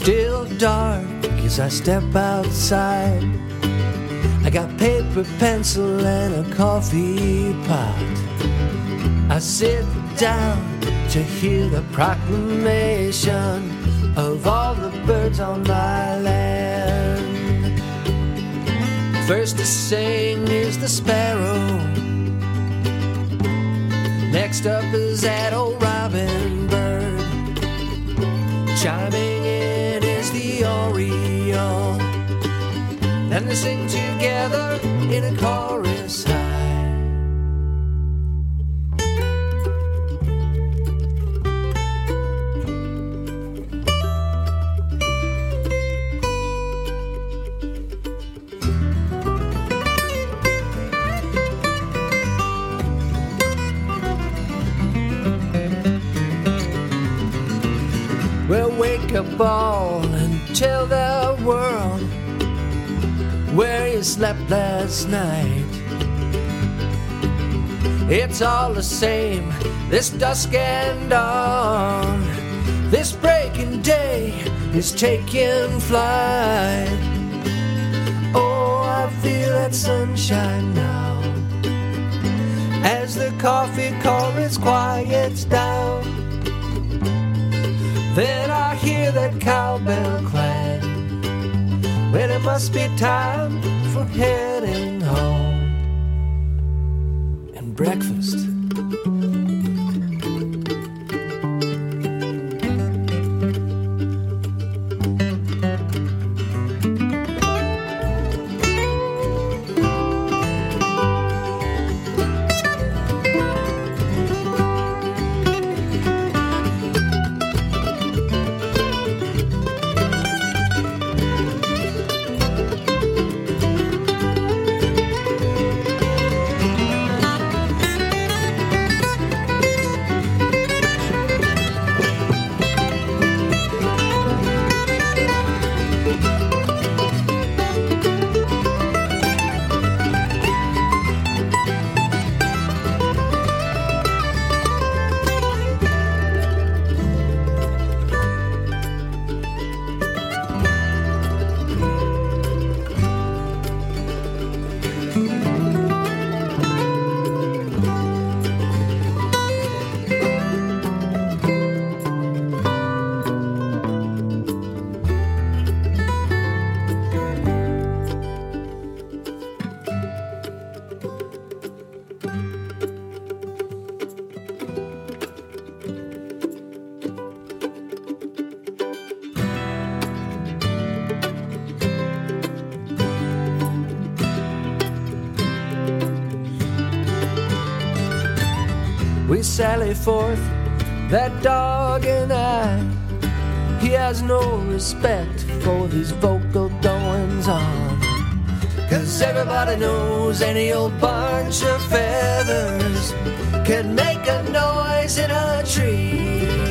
still dark as I step outside. I got paper, pencil, and a coffee pot. I sit down to hear the proclamation of all the birds on my land. First to sing is the sparrow. Next up is that old robin bird. Chiming in is the oriole. Then they sing together in a chorus high. We'll wake up all and tell the world where you slept last night. It's all the same, this dusk and dawn. This breaking day is taking flight. Oh, I feel that sunshine now as the coffee chorus quiets down. Then I hear that cowbell clang. Well, it must be time for heading home and breakfast. We sally forth, that dog and I. He has no respect for these vocal goings on. 'Cause everybody knows any old bunch of feathers can make a noise in a tree.